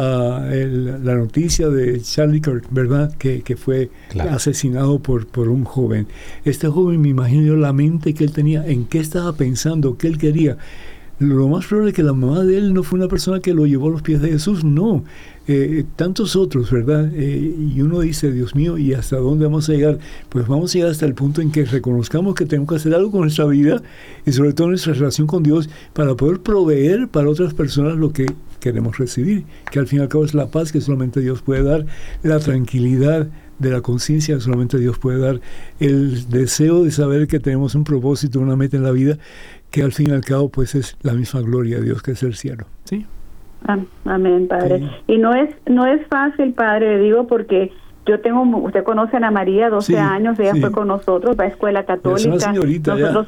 la noticia de Charlie Kirk, ¿verdad? Que fue asesinado por un joven. Este joven, me imagino yo la mente que él tenía, en qué estaba pensando, qué él quería. Lo más probable es que la mamá de él no fue una persona que lo llevó a los pies de Jesús, no. Tantos otros, ¿verdad? Y uno dice, Dios mío, ¿y hasta dónde vamos a llegar? Pues vamos a llegar hasta el punto en que reconozcamos que tenemos que hacer algo con nuestra vida y sobre todo nuestra relación con Dios para poder proveer para otras personas lo que queremos recibir, que al fin y al cabo es la paz que solamente Dios puede dar, la tranquilidad de la conciencia que solamente Dios puede dar, el deseo de saber que tenemos un propósito, una meta en la vida, que al fin y al cabo pues es la misma gloria de Dios que es el cielo. ¿Sí? Amén, Padre. Sí. Y no es fácil, Padre, digo, porque usted conoce a Ana María, 12 años, ella fue con nosotros, va a escuela católica. Nosotros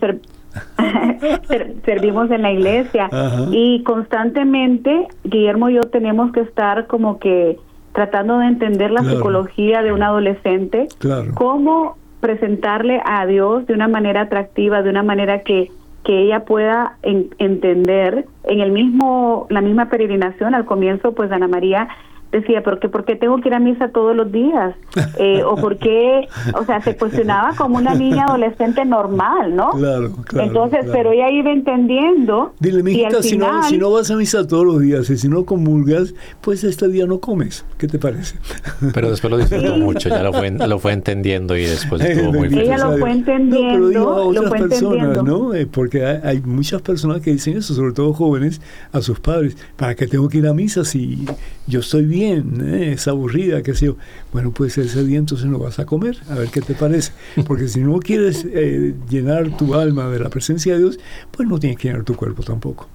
servimos en la iglesia. Ajá. Y constantemente Guillermo y yo tenemos que estar como que tratando de entender la psicología de un adolescente, cómo presentarle a Dios de una manera atractiva, de una manera que ella pueda entender. En la misma peregrinación, al comienzo, pues Ana María decía, ¿por qué tengo que ir a misa todos los días? O por qué, o sea, se cuestionaba como una niña adolescente normal, ¿no? Claro. Entonces, pero ella iba entendiendo. Dile, mijita, si no vas a misa todos los días y si no comulgas, pues este día no comes. ¿Qué te parece? Pero después lo disfrutó mucho, ya lo fue entendiendo y después estuvo muy feliz. Ella lo fue entendiendo. No, pero digo a otras personas, ¿no? Porque hay muchas personas que dicen eso, sobre todo jóvenes, a sus padres. ¿Para qué tengo que ir a misa si yo estoy bien? Es aburrida, qué sé yo. Bueno, pues ese día entonces no vas a comer, a ver qué te parece. Porque si no quieres llenar tu alma de la presencia de Dios, pues no tienes que llenar tu cuerpo tampoco.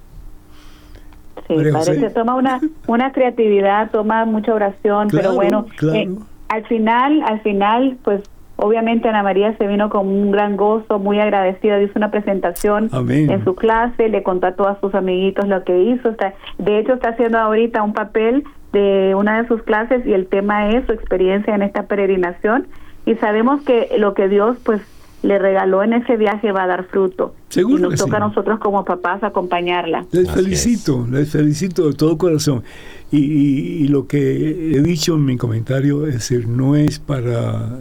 Sí, parece, toma una creatividad, toma mucha oración, pero bueno, al final, pues obviamente Ana María se vino con un gran gozo, muy agradecida, hizo una presentación en su clase, le contó a todos sus amiguitos lo que hizo. De hecho, está haciendo ahorita un papel de una de sus clases y el tema es su experiencia en esta peregrinación, y sabemos que lo que Dios pues le regaló en ese viaje va a dar fruto. Seguro y nos toca a nosotros como papás acompañar les felicito de todo corazón, y lo que he dicho en mi comentario, es decir, no es para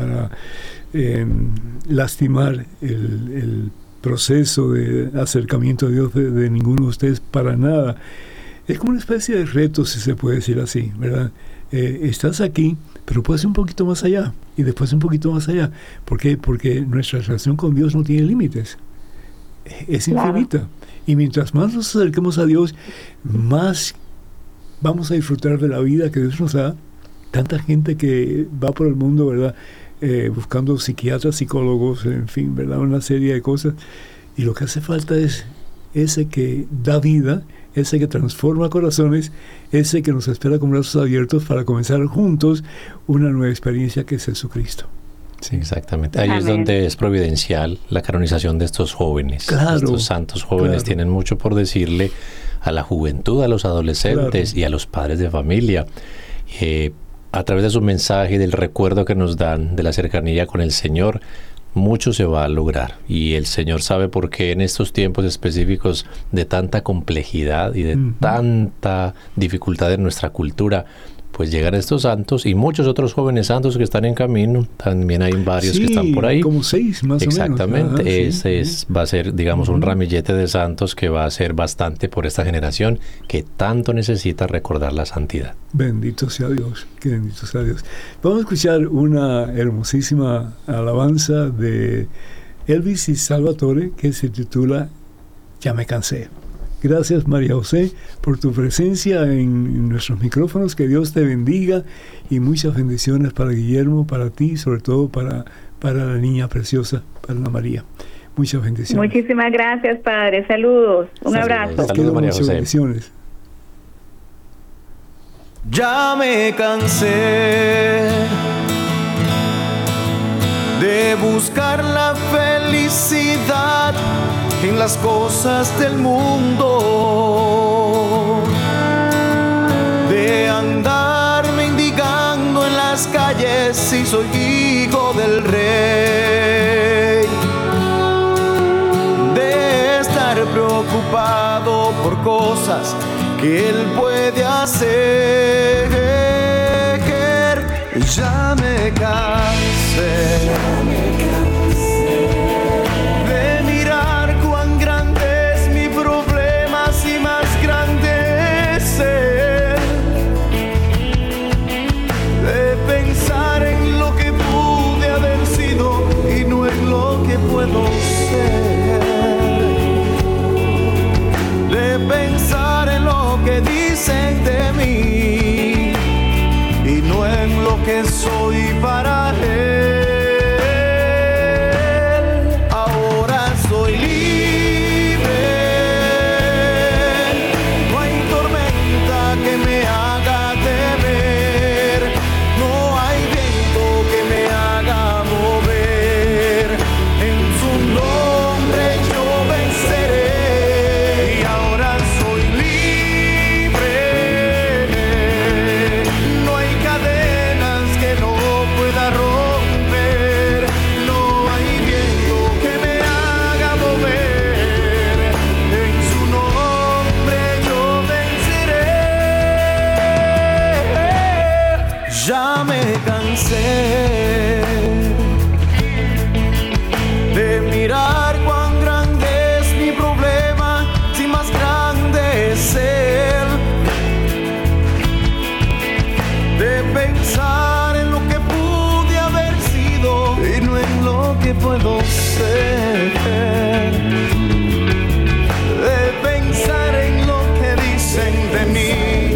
lastimar el proceso de acercamiento a Dios de ninguno de ustedes, para nada. Es como una especie de reto, si se puede decir así, ¿verdad? Estás aquí, pero puedes ir un poquito más allá, y después un poquito más allá. ¿Por qué? Porque nuestra relación con Dios no tiene límites. Es infinita. Y mientras más nos acerquemos a Dios, más vamos a disfrutar de la vida que Dios nos da. Tanta gente que va por el mundo, ¿verdad? Buscando psiquiatras, psicólogos, en fin, ¿verdad? Una serie de cosas. Y lo que hace falta es ese que da vida, ese que transforma corazones, ese que nos espera con brazos abiertos para comenzar juntos una nueva experiencia que es Jesucristo. Sí, exactamente. Ahí es donde es providencial la canonización de estos jóvenes. Estos santos jóvenes tienen mucho por decirle a la juventud, a los adolescentes y a los padres de familia. A través de su mensaje y del recuerdo que nos dan de la cercanía con el Señor, mucho se va a lograr, y el Señor sabe por qué en estos tiempos específicos de tanta complejidad y de tanta dificultad en nuestra cultura, pues llegan estos santos y muchos otros jóvenes santos que están en camino. También hay varios que están por ahí. Como 6 más o menos. Exactamente. Va a ser, digamos, un ramillete de santos que va a ser bastante por esta generación que tanto necesita recordar la santidad. Bendito sea Dios, que bendito sea Dios. Vamos a escuchar una hermosísima alabanza de Elvis y Salvatore que se titula Ya me cansé. Gracias, María José, por tu presencia en nuestros micrófonos. Que Dios te bendiga, y muchas bendiciones para Guillermo, para ti, sobre todo para la niña preciosa, para Ana María. Muchas bendiciones. Muchísimas gracias, Padre. Saludos. Un abrazo. Saludos, María José. Bendiciones. Ya me cansé de buscar la felicidad en las cosas del mundo, de andar mendigando en las calles si soy hijo del rey, de preocupado por cosas que Él puede hacer. Ya me cansé de mirar cuán grande es mi problema, si más grande es Él, de pensar en lo que pude haber sido y no en lo que puedo ser, de pensar en lo que dicen de mí y no en lo que soy para Él. Ahora soy libre, no hay tormenta que me haga temer, no hay viento que me haga mover, en su nombre yo venceré. Y ahora soy libre, no hay cadenas que no pueda romper, no hay viento que me haga mover, en su nombre yo venceré. Ya me cansé de mirar cuán grande es mi problema, si más grande es Él, de pensar en lo que pude haber sido y no en lo que puedo ser, de pensar en lo que dicen de mí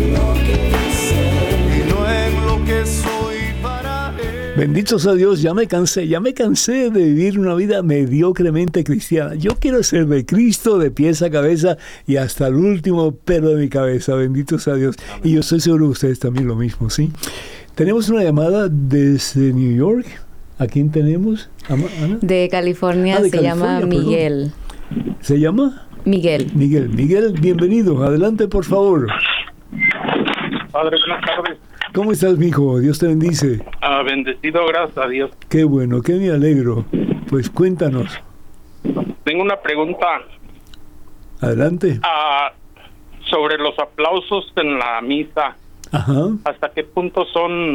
y no en lo que soy para Él. Bendito sea Dios, ya me cansé de vivir una vida mediocremente cristiana. Yo quiero ser de Cristo de pies a cabeza y hasta el último pelo de mi cabeza. Bendito sea Dios. Y yo estoy seguro que ustedes también lo mismo, ¿sí? Tenemos una llamada desde New York. ¿A quién tenemos? ¿Ana? De California, De se llama California, perdón. Miguel. ¿Se llama? Miguel. Miguel, bienvenido. Adelante, por favor. Padre, buenas tardes. ¿Cómo estás, mijo? Dios te bendice. Bendecido, gracias a Dios. Qué bueno, qué me alegro. Pues cuéntanos. Tengo una pregunta Adelante. sobre los aplausos en la misa. Ajá. ¿Hasta qué punto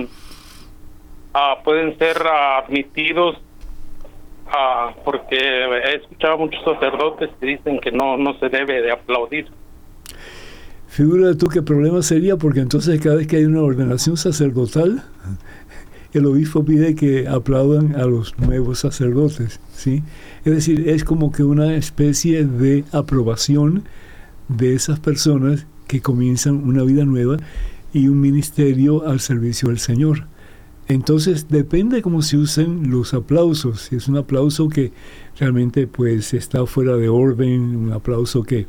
pueden ser admitidos? Porque he escuchado a muchos sacerdotes que dicen que no se debe de aplaudir. Figura tú qué problema sería, porque entonces cada vez que hay una ordenación sacerdotal, el obispo pide que aplaudan a los nuevos sacerdotes, ¿sí? Es decir, es como que una especie de aprobación de esas personas que comienzan una vida nueva y un ministerio al servicio del Señor. Entonces depende cómo se usen los aplausos. Si es un aplauso que realmente pues está fuera de orden, un aplauso que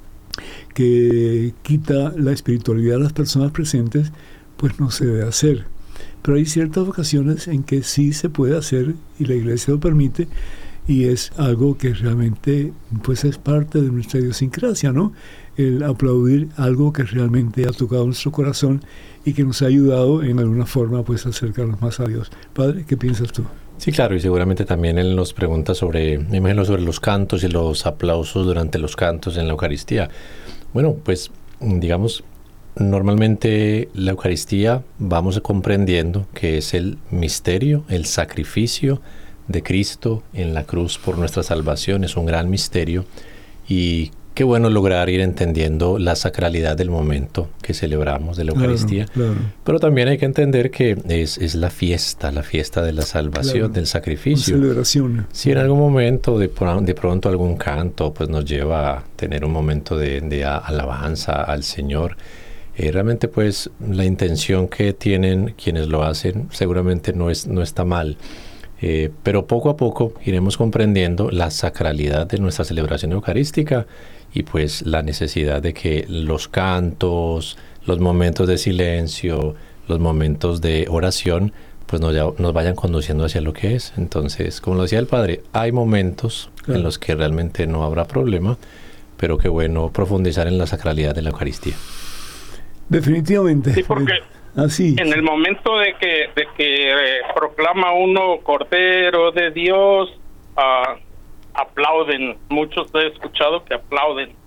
quita la espiritualidad de las personas presentes, pues no se debe hacer. Pero hay ciertas ocasiones en que sí se puede hacer y la Iglesia lo permite, y es algo que realmente pues es parte de nuestra idiosincrasia, ¿no? El aplaudir algo que realmente ha tocado nuestro corazón y que nos ha ayudado en alguna forma pues a acercarnos más a Dios. Padre, ¿qué piensas tú? Sí, claro, y seguramente también él nos pregunta sobre los cantos y los aplausos durante los cantos en la Eucaristía. Bueno, pues digamos, normalmente la Eucaristía vamos comprendiendo que es el misterio, el sacrificio de Cristo en la cruz por nuestra salvación. Es un gran misterio y qué bueno lograr ir entendiendo la sacralidad del momento que celebramos de la Eucaristía. Claro. Pero también hay que entender que es la fiesta de la salvación, Claro. del sacrificio. Una celebración. Si en algún momento de pronto algún canto pues nos lleva a tener un momento de alabanza al Señor, realmente pues la intención que tienen quienes lo hacen seguramente no está mal. Pero poco a poco iremos comprendiendo la sacralidad de nuestra celebración eucarística y pues la necesidad de que los cantos, los momentos de silencio, los momentos de oración pues nos vayan conduciendo hacia lo que es. Entonces, como lo decía el Padre, hay momentos en los que realmente no habrá problema, pero qué bueno profundizar en la sacralidad de la Eucaristía. Definitivamente. Sí, porque así. En el momento de que proclama uno Cordero de Dios, aplauden. Muchos he escuchado que aplauden.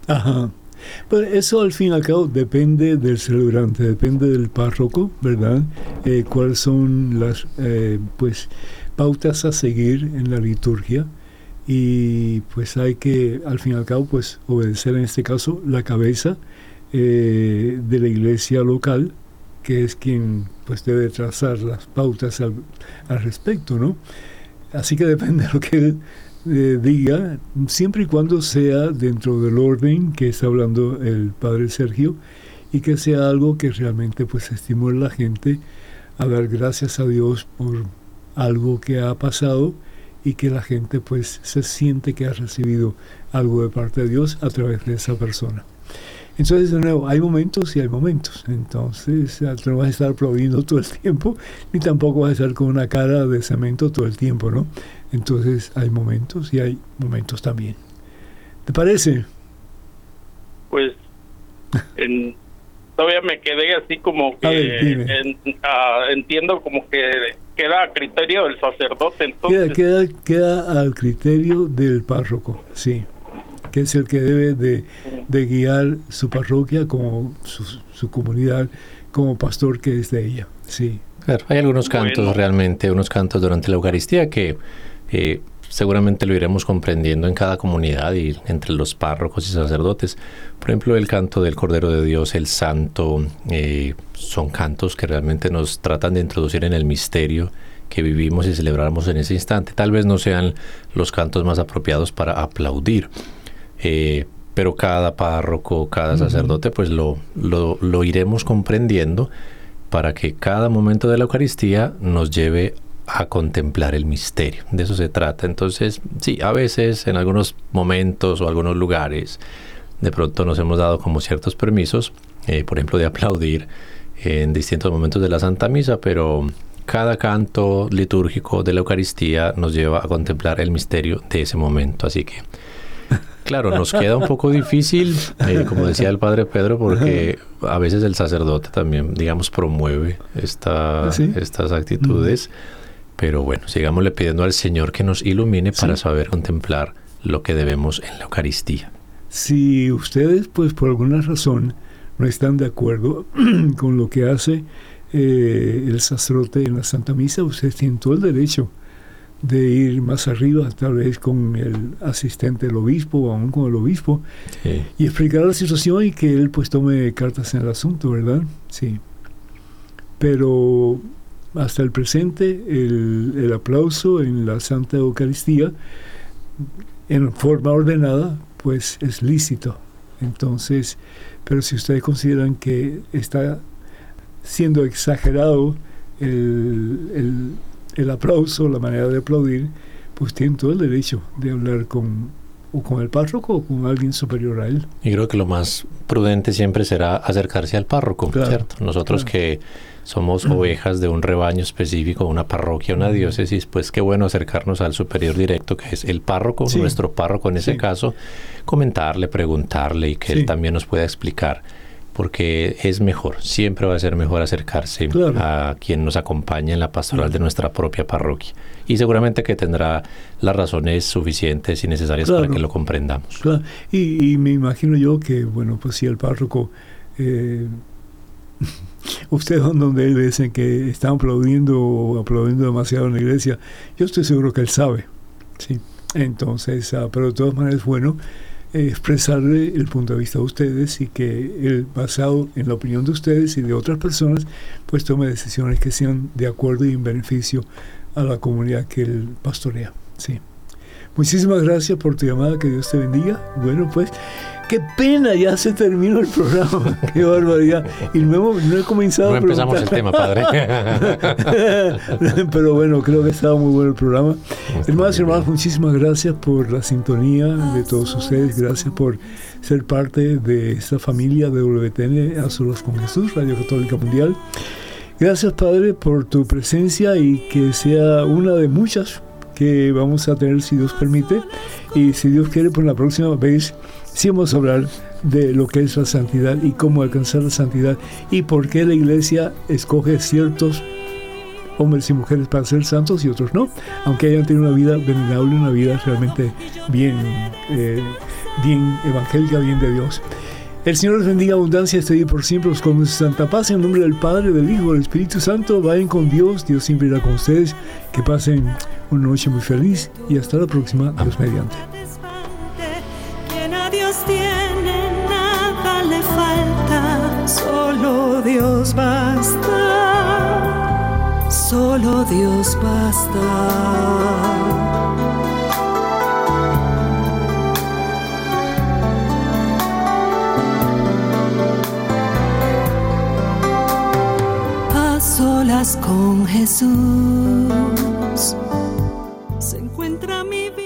Ajá. Pues eso al fin y al cabo depende del celebrante, depende del párroco, ¿verdad? Cuáles son las pues pautas a seguir en la liturgia, y pues hay que al fin y al cabo pues obedecer en este caso la cabeza de la iglesia local, que es quien pues debe trazar las pautas al respecto, ¿no? Así que depende de lo que él diga, siempre y cuando sea dentro del orden que está hablando el padre Sergio, y que sea algo que realmente pues estimule a la gente a dar gracias a Dios por algo que ha pasado, y que la gente pues se siente que ha recibido algo de parte de Dios a través de esa persona. Entonces, de nuevo, hay momentos y hay momentos. Entonces, no vas a estar aplaudiendo todo el tiempo, ni tampoco vas a estar con una cara de cemento todo el tiempo, ¿no? Entonces, hay momentos y hay momentos también. ¿Te parece? Pues, todavía me quedé así como que... A ver, entiendo como que queda a criterio del sacerdote, entonces... Queda al criterio del párroco, sí, que es el que debe de guiar su parroquia como su comunidad, como pastor que es de ella, sí. Claro, hay algunos cantos realmente, unos cantos durante la Eucaristía que seguramente lo iremos comprendiendo en cada comunidad y entre los párrocos y sacerdotes. Por ejemplo, el canto del Cordero de Dios, el Santo, son cantos que realmente nos tratan de introducir en el misterio que vivimos y celebramos en ese instante. Tal vez no sean los cantos más apropiados para aplaudir, pero cada párroco, cada sacerdote, pues lo iremos comprendiendo para que cada momento de la Eucaristía nos lleve a contemplar el misterio. De eso se trata. Entonces, sí, a veces en algunos momentos o algunos lugares de pronto nos hemos dado como ciertos permisos, por ejemplo, de aplaudir en distintos momentos de la Santa Misa, pero cada canto litúrgico de la Eucaristía nos lleva a contemplar el misterio de ese momento. Así que, claro, nos queda un poco difícil, como decía el Padre Pedro, porque a veces el sacerdote también, digamos, promueve estas actitudes. Pero bueno, sigámosle pidiendo al Señor que nos ilumine para saber contemplar lo que debemos en la Eucaristía. Si ustedes, pues por alguna razón, no están de acuerdo con lo que hace el sacerdote en la Santa Misa, ustedes tienen todo el derecho de ir más arriba, tal vez con el asistente del obispo o aún con el obispo, y explicar la situación y que él pues tome cartas en el asunto, ¿verdad? Sí. Pero hasta el presente, el aplauso en la Santa Eucaristía, en forma ordenada, pues es lícito. Entonces, pero si ustedes consideran que está siendo exagerado el aplauso, la manera de aplaudir, pues tienen todo el derecho de hablar con el párroco o con alguien superior a él. Y creo que lo más prudente siempre será acercarse al párroco, claro, ¿cierto? Nosotros que somos ovejas de un rebaño específico, una parroquia, una diócesis, pues qué bueno acercarnos al superior directo, que es el párroco, nuestro párroco en ese caso, comentarle, preguntarle y que él también nos pueda explicar, porque es mejor, siempre va a ser mejor acercarse a quien nos acompaña en la pastoral de nuestra propia parroquia. Y seguramente que tendrá las razones suficientes y necesarias para que lo comprendamos. Claro. Y me imagino yo que, bueno, pues si el párroco... ustedes donde dicen que están aplaudiendo demasiado en la iglesia, yo estoy seguro que él sabe, sí. Entonces, pero de todas maneras es bueno expresarle el punto de vista de ustedes y que él, basado en la opinión de ustedes y de otras personas, pues tome decisiones que sean de acuerdo y en beneficio a la comunidad que él pastorea, sí. Muchísimas gracias por tu llamada, que Dios te bendiga. Bueno, pues, qué pena, ya se terminó el programa. Qué barbaridad. Y no he comenzado a preguntar. No empezamos el tema, padre. Pero bueno, creo que estaba muy bueno el programa. Hermanos y hermanas, muchísimas gracias por la sintonía de todos ustedes. Gracias por ser parte de esta familia de WTN, A Solas con Jesús, Radio Católica Mundial. Gracias, Padre, por tu presencia y que sea una de muchas que vamos a tener, si Dios permite, y si Dios quiere, por la próxima vez sí vamos a hablar de lo que es la santidad y cómo alcanzar la santidad y por qué la iglesia escoge ciertos hombres y mujeres para ser santos y otros no, aunque hayan tenido una vida venerable, una vida realmente bien evangélica, bien de Dios. El Señor les bendiga abundancia, esté ahí por siempre, los con santa paz, en nombre del Padre, del Hijo, del Espíritu Santo. Vayan con Dios, Dios siempre irá con ustedes. Que pasen una noche muy feliz y hasta la próxima, Dios mediante. Quien a Dios tiene, nada le falta, solo Dios basta, solo Dios basta. Solas con Jesús se encuentra mi vida.